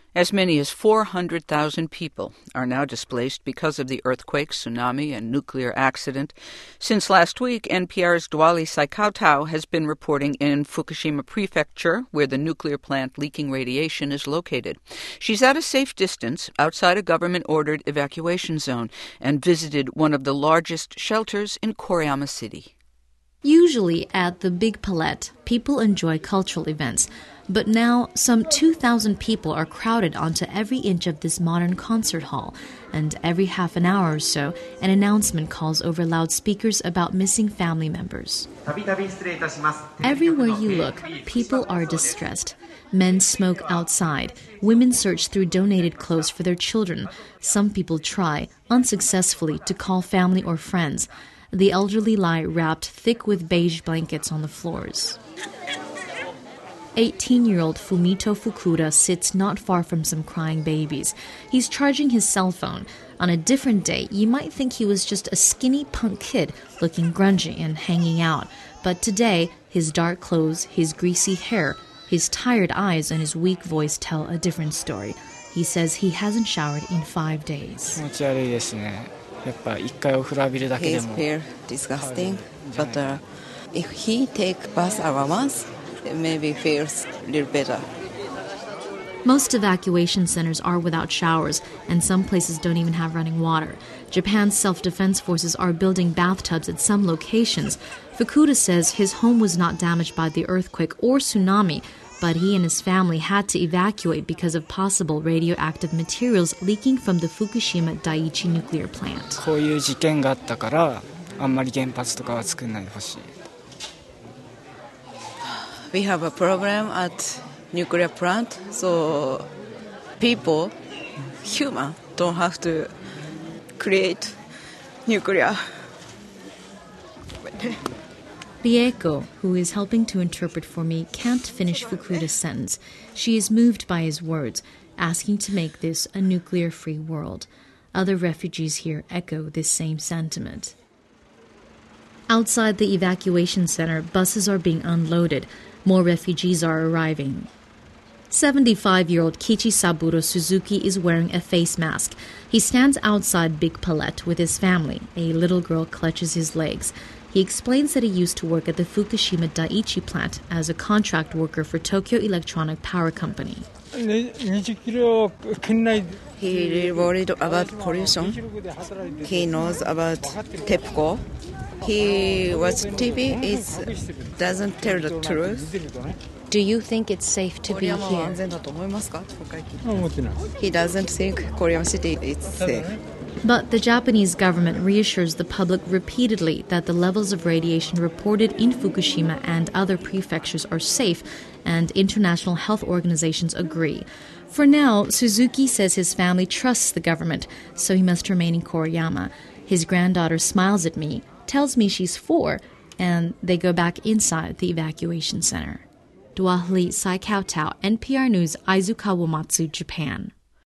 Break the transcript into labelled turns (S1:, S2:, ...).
S1: As many as 400,000 people are now displaced because of the earthquake, tsunami, and nuclear accident. Since last week, NPR's Dwali Saikautau has been reporting in Fukushima Prefecture, where the nuclear plant leaking radiation is located. She's at a safe distance outside a government-ordered evacuation zone and visited one of the largest shelters in Koriyama City.
S2: Usually at the Big Palette, people enjoy cultural events. But now, some 2,000 people are crowded onto every inch of this modern concert hall, and every half an hour or so, an announcement calls over loudspeakers about missing family members. Everywhere you look, people are distressed. Men smoke outside. Women search through donated clothes for their children. Some people try, unsuccessfully, to call family or friends. The elderly lie wrapped thick with beige blankets on the floors. 18-year-old Fumito Fukuda sits not far from some crying babies. He's charging his cell phone. On a different day, you might think he was just a skinny punk kid looking grungy and hanging out. But today, his dark clothes, his greasy hair, his tired eyes, and his weak voice tell a different story. He says he hasn't showered in 5 days.
S3: His hair disgusting, but if he take bath once, it maybe feels a little better.
S2: Most evacuation centers are without showers, and some places don't even have running water. Japan's self-defense forces are building bathtubs at some locations. Fukuda says his home was not damaged by the earthquake or tsunami, but he and his family had to evacuate because of possible radioactive materials leaking from the Fukushima Daiichi nuclear plant.
S3: We have a problem at nuclear plant, so people, human, don't have to create nuclear.
S2: Rieko, who is helping to interpret for me, can't finish Fukuda's sentence. She is moved by his words, asking to make this a nuclear-free world. Other refugees here echo this same sentiment. Outside the evacuation center, buses are being unloaded. More refugees are arriving. 75-year-old Kichi Saburo Suzuki is wearing a face mask. He stands outside Big Palette with his family. A little girl clutches his legs. He explains that he used to work at the Fukushima Daiichi plant as a contract worker for Tokyo Electronic Power Company.
S3: He really worried about pollution. He knows about TEPCO. He watched TV. It doesn't tell the truth.
S2: Do you think it's safe to be here?
S3: He doesn't think Koriyama City is safe.
S2: But the Japanese government reassures the public repeatedly that the levels of radiation reported in Fukushima and other prefectures are safe, and international health organizations agree. For now, Suzuki says his family trusts the government, so he must remain in Koriyama. His granddaughter smiles at me, tells me she's 4, and they go back inside the evacuation center. Dwali Saikautau, NPR News, Aizu Kawamatsu, Japan.